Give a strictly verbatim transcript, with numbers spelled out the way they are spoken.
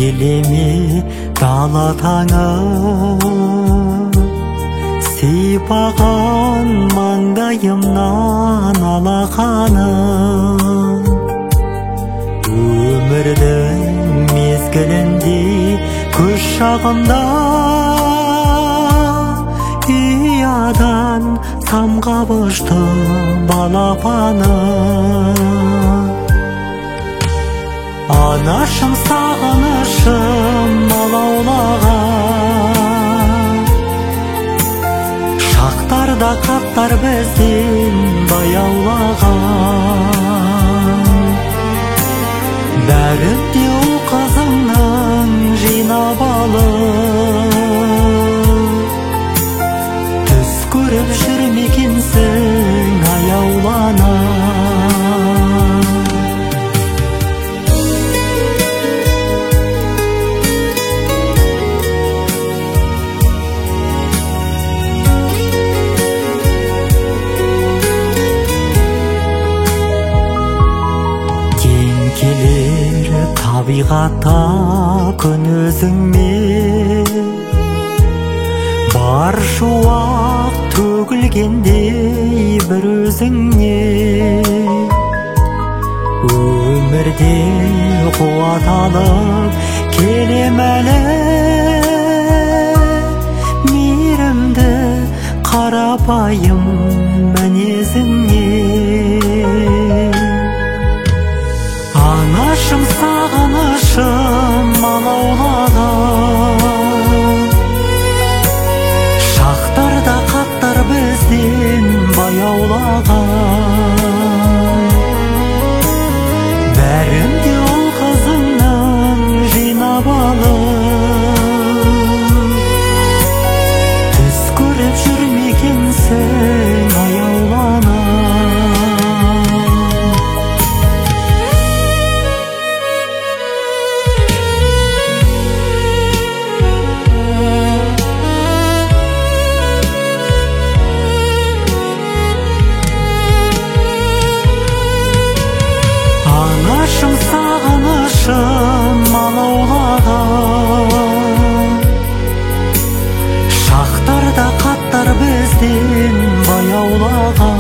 келеме дала таңы, сипаған маңдайымнан алақаны. Өмірдің мезгілінде көз шағында ұядан самғап ұшты балапаны. Анашым сағынышым алаулаған, шақтарда қаттар бізден баяулаған. Бәрін де ұл қызыңның жинап алып, түс көріп жүрмекенсің аяулана. Келер табиғатта күн өзіңмен, бар шуақ төгілгендей бір өзіңе. Өмірде қуат алып келем әлі, мейірімді қарапайым мінезіңе. Анашым сағынышым алаулаған, шақтарда қаттар бізден баяулаған. Бәрін де ұл қызыңнан жинап алып, түс көріп жүрмекенсің аяулана. Анашым сағынышым алаулаған, шақтарда қаттар бізден баяулаған.